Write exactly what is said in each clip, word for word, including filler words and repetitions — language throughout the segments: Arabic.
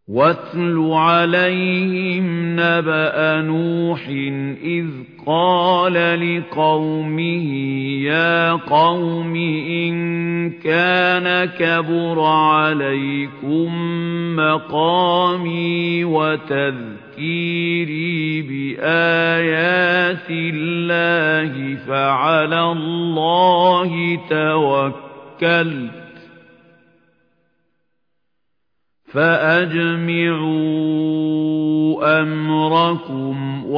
وَاتْلُ عَلَيْهِمْ نَبَأَ نُوحٍ إِذْ قَالَ لِقَوْمِهِ يَا قَوْمِ إِن كَانَ كَبُرَ عَلَيْكُم مَّقَامِي وَتَذْكِيرِي بِآيَاتِ اللَّهِ فَعَلَى اللَّهِ تَوَكَّلْتُ فَأَجْمِعُوا أَمْرَكُمْ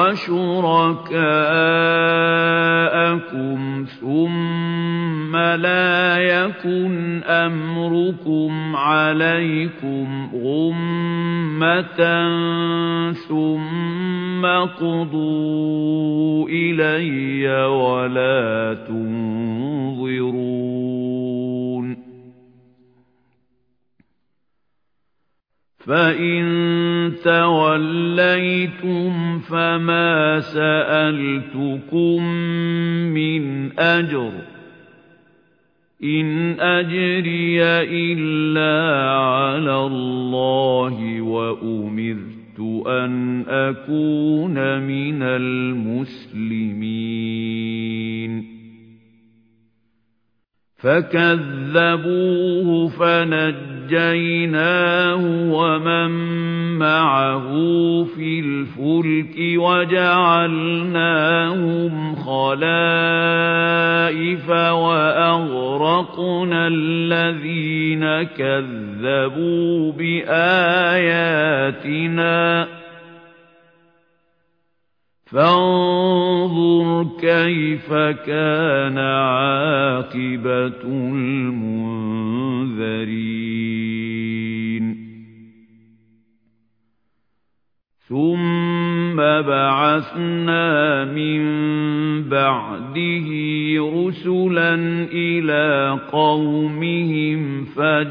وَشُرَكَاءَكُمْ ثُمَّ لَا يَكُنْ أَمْرُكُمْ عَلَيْكُمْ غُمَّةً ثُمَّ اقْضُوا إِلَيَّ وَلَا تُنظِرُونِ فَإِن تَوَلَّيْتُمْ فَمَا سَأَلْتُكُم مِّنْ أَجْرٍ ۖ إِنْ أَجْرِيَ إِلَّا عَلَى اللَّهِ وَأُمِرْتُ أَنْ أَكُونَ مِنَ الْمُسْلِمِينَ فَكَذَّبُوهُ فَنَجَّيْنَاهُ وَمَن مَّعَهُ فِي الْفُلْكِ وَجَعَلْنَاهُمْ خَلَائِفَ وَأَغْرَقْنَا الَّذِينَ كَذَّبُوا بِآيَاتِنَا فَانظُرْ كَيْفَ كَانَ عَاقِبَةُ الْمُنذَرِينَ ثُمَّ بَعَثْنَا مِن بَعْدِهِ رُسُلًا إِلَىٰ قَوْمِهِمْ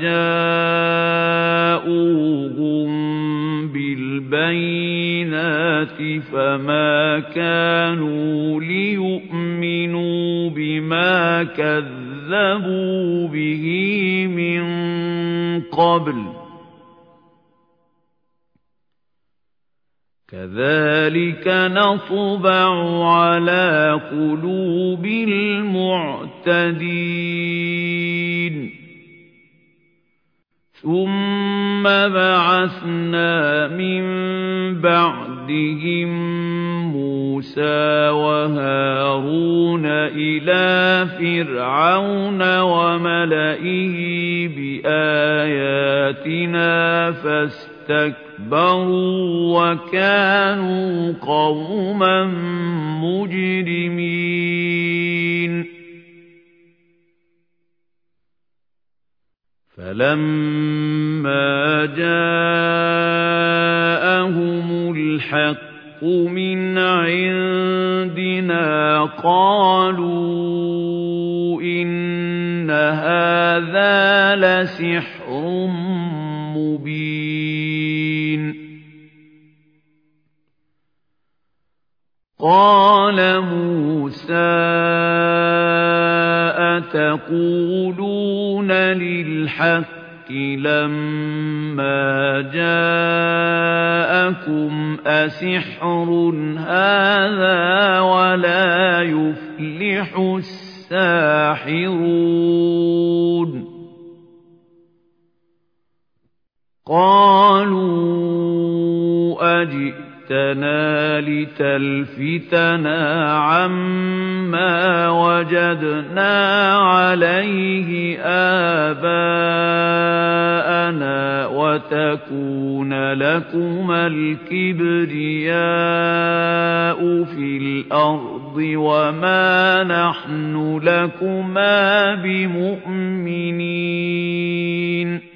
فَجَاءُوهُم بِالْبَيِّنَاتِ فَمَا كَانُوا لِيُؤْمِنُوا بِمَا كَذَّبُوا بِهِ مِن قَبْلُ ۚ كَذَلِكَ نَطْبَعُ عَلَىٰ قُلُوبِ الْمُعْتَدِينَ ثُمَّ بَعَثْنَا مِن بَعْدِهِم مُّوسَىٰ وَهَارُونَ إِلَىٰ فِرْعَوْنَ وَمَلَئِهِ بِآيَاتِنَا فَاسْتَكْبَرُوا وَكَانُوا قَوْمًا مُجْرِمِينَ فَلَمَّا جَاءَهُمُ الْحَقُّ مِنْ عِندِنَا قَالُوا إِنَّ هَٰذَا لَسِحْرٌ مُّبِينٌ قَالَ مُوسَىٰ أَتَقُولُونَ لِلْحَقِّ لَمَّا جَاءَكُمْ أَسِحْرٌ هَٰذَا وَلَا يُفْلِحُ السَّاحِرُونَ قَالُوا أَجِئْتَنَا لِتَلْفِتَنَا عَمَّا وَجَدْنَا عَلَيْهِ آبَاءَنَا وَتَكُونَ لَكُمَا الْكِبْرِيَاءُ فِي الْأَرْضِ وَمَا نَحْنُ لَكُمَا بِمُؤْمِنِينَ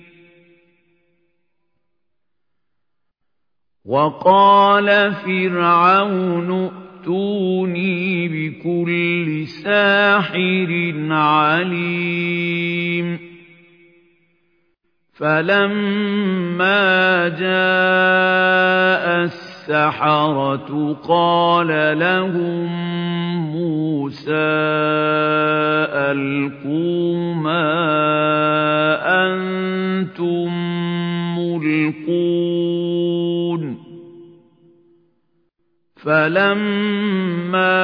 وَقَالَ فِرْعَوْنُ ائْتُونِي بِكُلِّ سَاحِرٍ عَلِيمٍ فَلَمَّا جَاءَ السَّحَرَةُ قَالَ لَهُم مُّوسَىٰ أَلْقُوا مَا أَنتُم يلقون فلما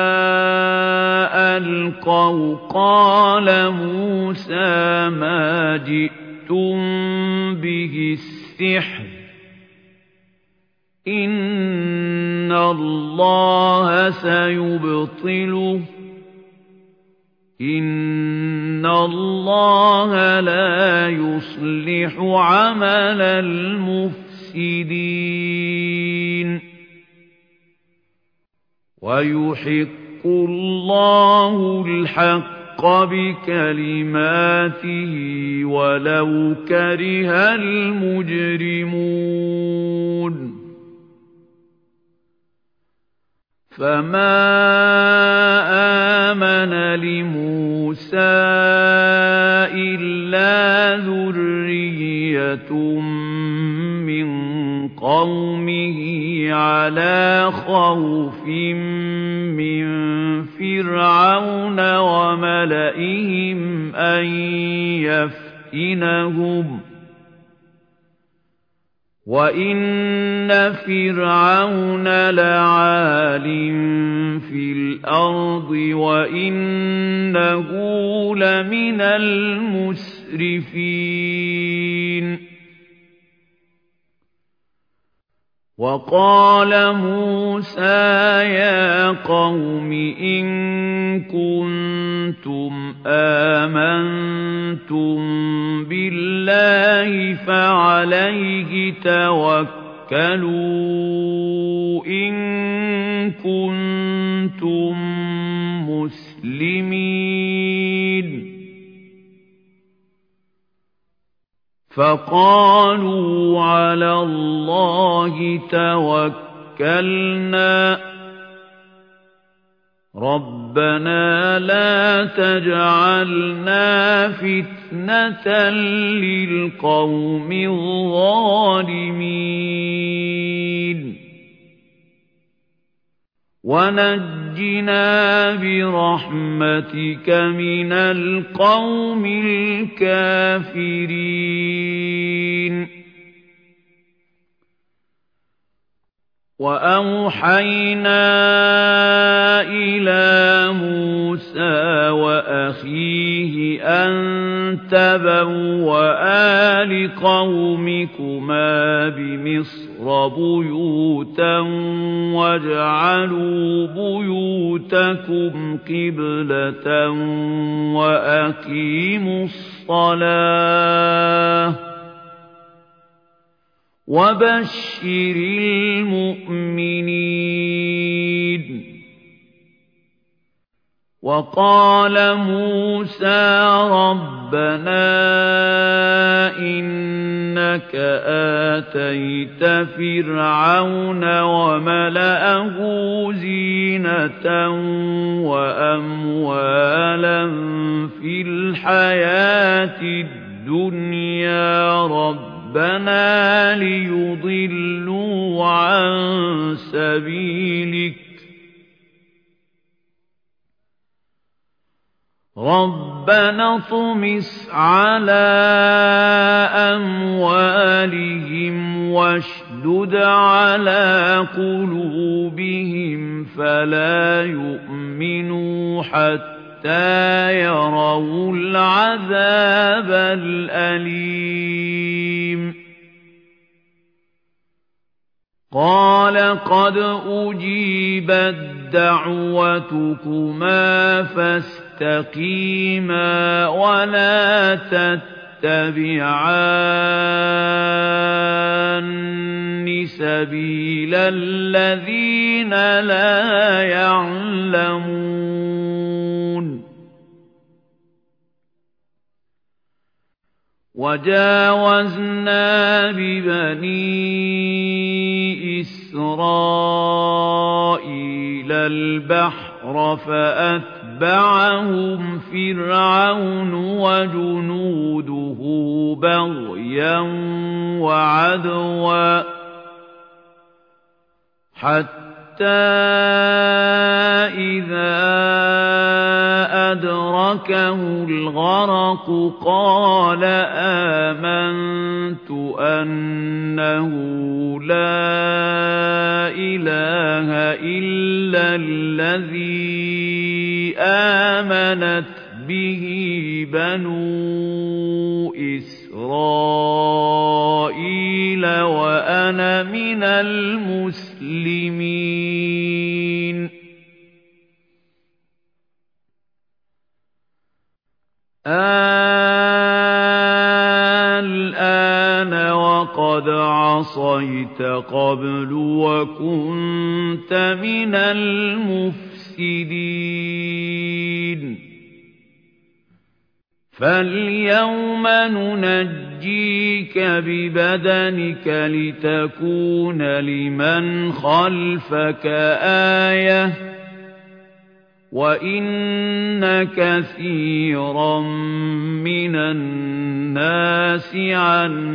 ألقوا قال موسى ما جئتم به السحر إن الله سيبطله إن الله لا يصلح عمل المفسدين ويحق الله الحق بكلماته ولو كره المجرمون فما آمن لموسى إلا ذرية من قومه على خوف من فرعون وملئهم أن يفتنهم وَإِنَّ فِرْعَوْنَ لَعَالٍ فِي الْأَرْضِ وَإِنَّهُ لَمِنَ الْمُسْرِفِينَ وَقَالَ مُوسَى يَا قَوْمِ إِن كُنتُمْ آمَنتُم بِاللَّهِ فَعَلَيْهِ تَوَكَّلُوا إِن كُنتُم مُّسْلِمِينَ فَقَالُوا عَلَى اللَّهِ تَوَكَّلْنَا رَبَّنَا لَا تَجْعَلْنَا فِتْنَةً لِلْقَوْمِ الظَّالِمِينَ وَنَجِّنَا بِرَحْمَتِكَ مِنَ الْقَوْمِ الْكَافِرِينَ وَأَوْحَيْنَا إِلَى مُوسَى وَأَخِيهِ أَن تَبَوَّآ لِقَوْمِكُمَا بِمِصْرَ بُيُوتًا وَاجْعَلُوا بُيُوتَكُمْ قِبْلَةً وَأَقِيمُوا الصَّلَاةَ وَبَشِّرِ الْمُؤْمِنِينَ وَقَالَ مُوسَى رَبَّنَا إِنَّكَ آتَيْتَ فِرْعَوْنَ وَمَلَأَهُ زِينَةً وَأَمْوَالًا فِي الْحَيَاةِ الدُّنْيَا رَبَّنَا رَبَّنَا لِيُضِلُّوا عَن سَبِيلِكَ رَبَّنَا اطْمِسْ عَلَى أَمْوَالِهِمْ وَاشْدُدْ عَلَى قُلُوبِهِمْ فَلَا يُؤْمِنُوا حَتَّى يَرَوْا الْعَذَابَ الْأَلِيمَ قَالَ قَدْ أُجِيبَتْ دَعْوَتُكُمَا فَاسْتَقِيمَا وَلَا تَتَّبِعَانِّ سَبِيلَ الَّذِينَ لَا يَعْلَمُونَ وَجَاوَزْنَا بِبَنِي إِسْرَائِيلَ الْبَحْرَ فَأَتْبَعَهُمْ فِرْعَوْنُ وَجُنُودُهُ بَغْيًا وَعَدْوًا حَتَّى إِذَا أدركه الغرق قال آمنت أنه لا إله إلا الذي آمنت به بنو إسرائيل وأنا من المسلمين الآن وقد عصيت قبل وكنت من المفسدين فاليوم ننجيك ببدنك لتكون لمن خلفك آية وإن كثيرا من الناس عن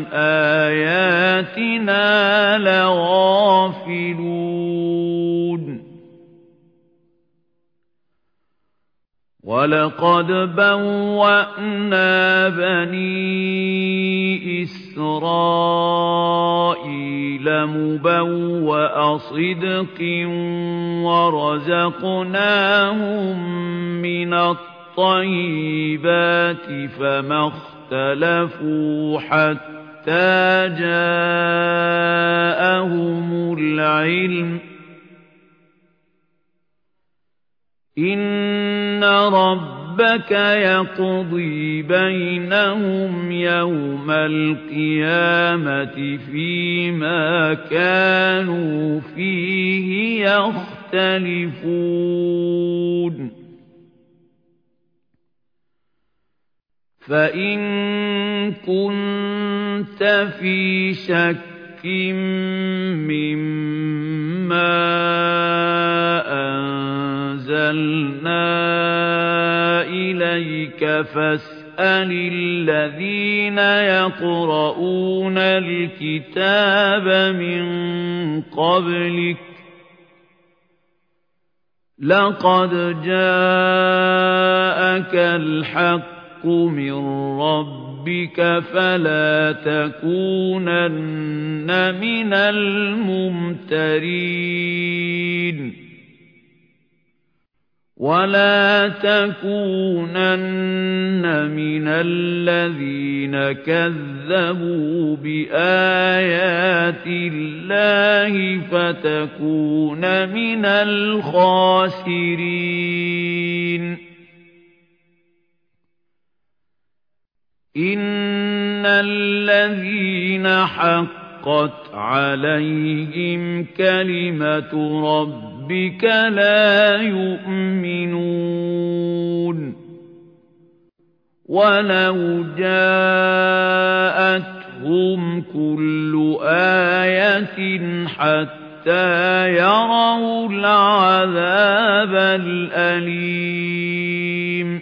آياتنا لغافلون ولقد بوأنا بني إسرائيل مبوأ صدق ورزقناهم من الطيبات فما اختلفوا حتى جاءهم العلم إن ربك يقضي بينهم يوم القيامة فيما كانوا فيه يختلفون فإن كنت في شك مما أنزلنا إليك فاسأل الذين يقرؤون الكتاب من قبلك لقد جاءك الحق من ربك فلا تكونن من الممترين ولا تكونن من الذين كذبوا بآيات الله فتكون من الخاسرين إن الذين حقت عليهم كلمة ربك لا يؤمنون ولو جاءتهم كل آية حتى يروا العذاب الأليم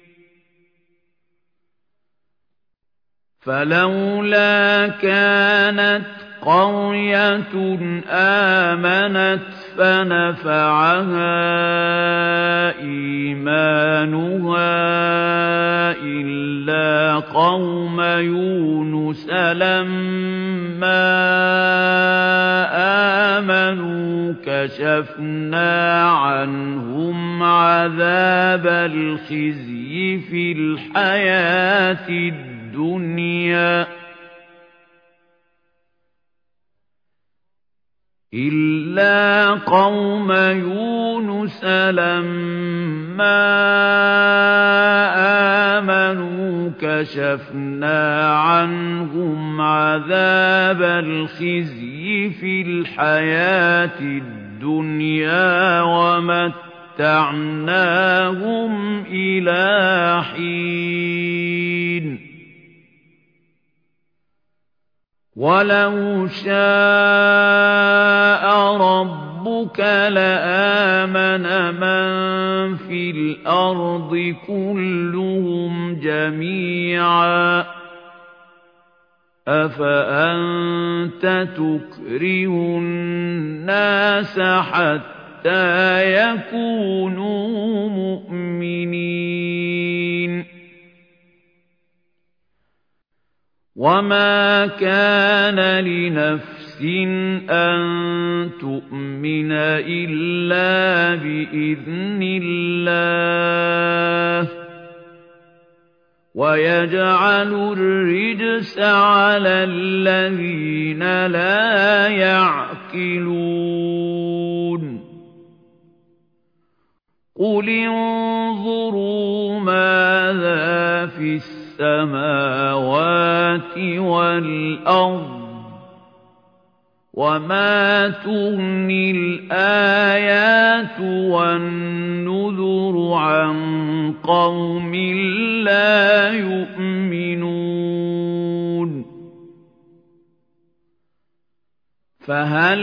فلولا كانت قرية آمنت فنفعها إيمانها إلا قوم يونس لما آمنوا كشفنا عنهم عذاب الخزي في الحياة الدنيا إلا قوم يونس لما آمنوا كشفنا عنهم عذاب الخزي في الحياة الدنيا ومتعناهم إلى حين ولو شاء ربك لآمن من في الأرض كلهم جميعا أفأنت تكره الناس حتى يكونوا مؤمنين وَمَا كَانَ لِنَفْسٍ أَن تُؤْمِنَ إِلَّا بِإِذْنِ اللَّهِ وَيَجْعَلُ الرِّجْسَ عَلَى الَّذِينَ لَا يَعْقِلُونَ قُلِ انظُرُوا مَاذَا فِي السَّمَاوَاتِ وَالْأَرْضِ وَمَا تُغْنِي الْآيَاتُ وَالنُّذُرُ عَن قَوْمٍ لَّا يُؤْمِنُونَ فَهَلْ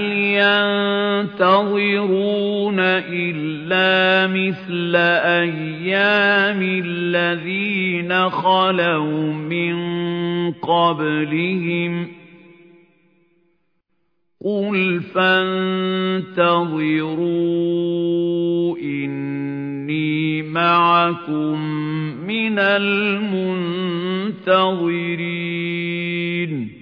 يَنتَظِرُونَ إِلَّا مِثْلَ أَيَّامِ الَّذِينَ خَلَوْا مِن قَبْلِهِمْ ۚ قُلْ فَانتَظِرُوا إِنِّي مَعَكُم مِّنَ الْمُنتَظِرِينَ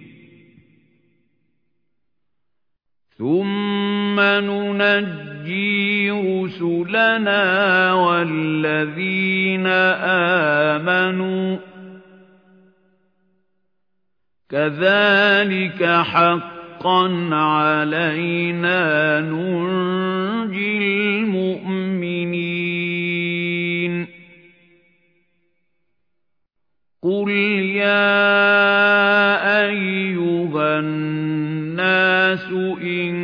ثُمَّ نُنَجِّي رُسُلَنَا وَالَّذِينَ آمَنُوا ۚ كَذَٰلِكَ حَقًّا عَلَيْنَا نُنجِي الْمُؤْمِنِينَ قُلْ يَا أَيُّهَا النَّاسُ إِن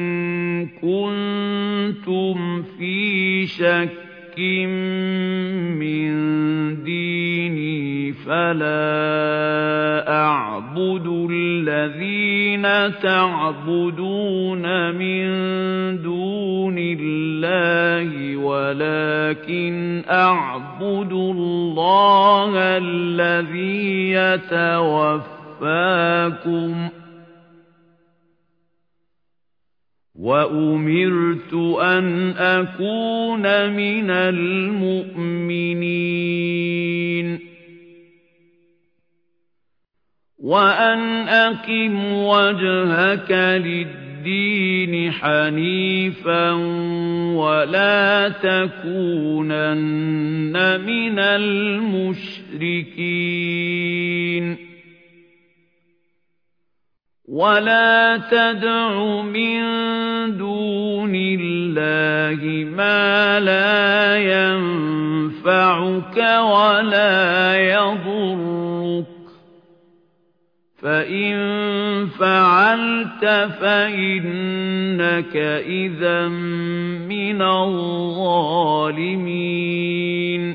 كُنتُمْ فِي شَكٍّ مِّن دِينِي فَلَا أَعْبُدُ الَّذِينَ تَعْبُدُونَ مِن دُونِ اللَّهِ وَلَٰكِنْ أَعْبُدُ اللَّهَ الَّذِي يَتَوَفَّاكُمْ ۖ وَأُمِرْتُ أَنْ أَكُونَ مِنَ الْمُؤْمِنِينَ وَأَنْ أَقِمْ وَجْهَكَ لِلدِّينِ حَنِيفًا وَلَا تَكُونَنَّ مِنَ الْمُشْرِكِينَ وَلَا تَدْعُ مِن دُونِ اللَّهِ مَا لَا يَنفَعُكَ وَلَا يَضُرُّكَ ۖ فَإِن فَعَلْتَ فَإِنَّكَ إِذًا مِّنَ الظَّالِمِينَ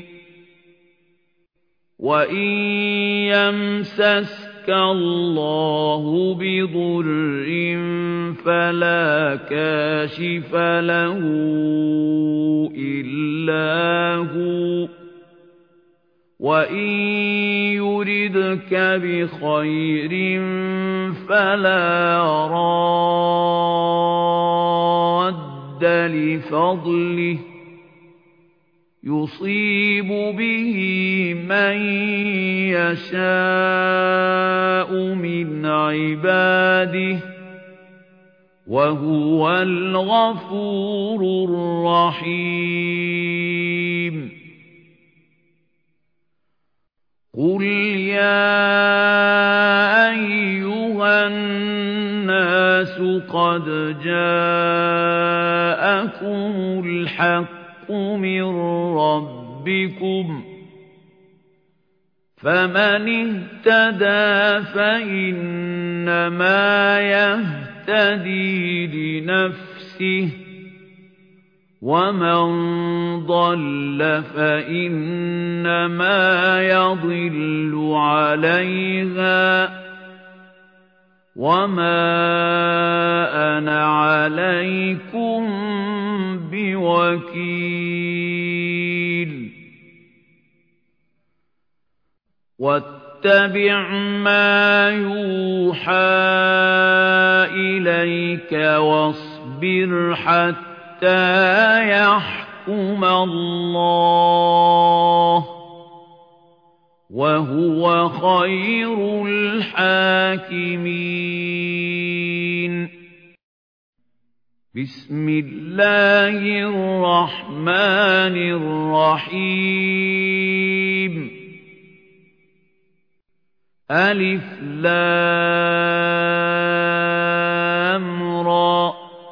وَإِن يَمْسَسْكَ اللَّهُ بِضُرٍّ فَلَا كَاشِفَ لَهُ إِلَّا هُوَ وَإِن يُرِدْكَ بِخَيْرٍ فَلَا رَادَّ لِفَضْلِهِ يُصِيبُ بِهِ مَن يَشَاءُ مِنْ عِبَادِهِ ۚ وَهُوَ الْغَفُورُ الرَّحِيمُ قُلْ يَا أَيُّهَا النَّاسُ قَدْ جَاءَكُمُ الْحَقُّ مِن رَّبِّكُمْ ۖ فَمَنِ اهْتَدَىٰ فَإِنَّمَا يَهْتَدِي لِنَفْسِهِ ۖ وَمَن ضَلَّ فَإِنَّمَا يَضِلُّ عَلَيْهَا ۖ وَمَا أَنَا عَلَيْكُم بِوَكِيلٍ وَاتَّبِعْ مَا يُوحَىٰ إِلَيْكَ وَاصْبِرْ حَتَّىٰ يَحْكُمَ اللَّهُ وهو خير الحاكمين. بسم الله الرحمن الرحيم. ألف لام را.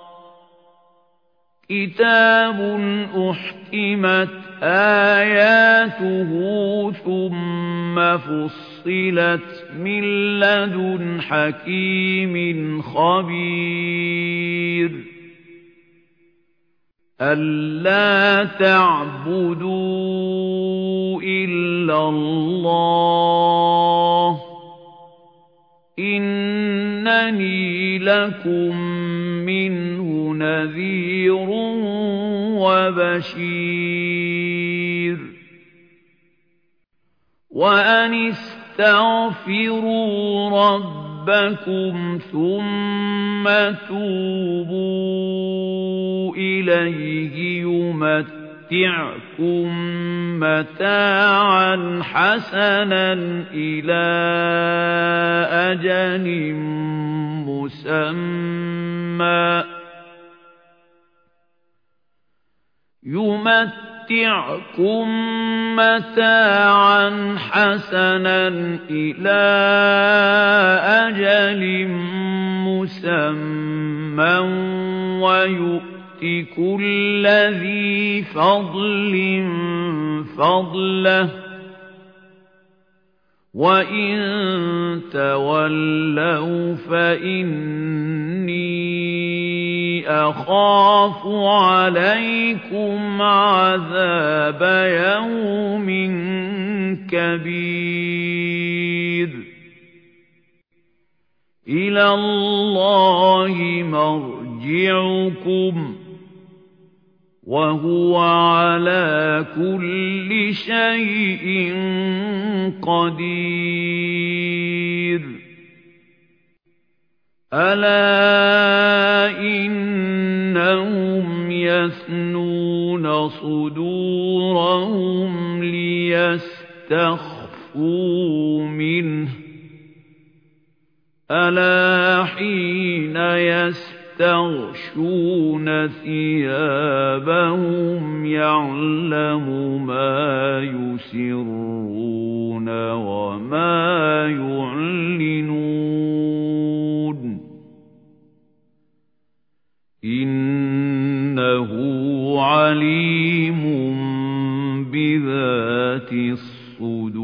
كتاب أحكمت آياته ثم فصلت من لدن حكيم خبير. ألا تعبدوا إلا الله إنني لكم منه نذير وبشير. وأن استغفروا ربكم ثم توبوا إليه يمتعكم متاعا حسنا إلى أجل مسمى يمتعكم متاعا حسنا إلى أجل مسمى ويؤت كل ذي فضل فضله وإن تولوا فإني أخاف عليكم عذاب يوم كبير. إلى الله مرجعكم وهو على كل شيء قدير. ألا إنهم يثنون صدورهم ليستخفوا منه ألا حين يستغشون ثيابهم يعلم ما يسرون وما يعلنون إنه عليم بذات الصدور.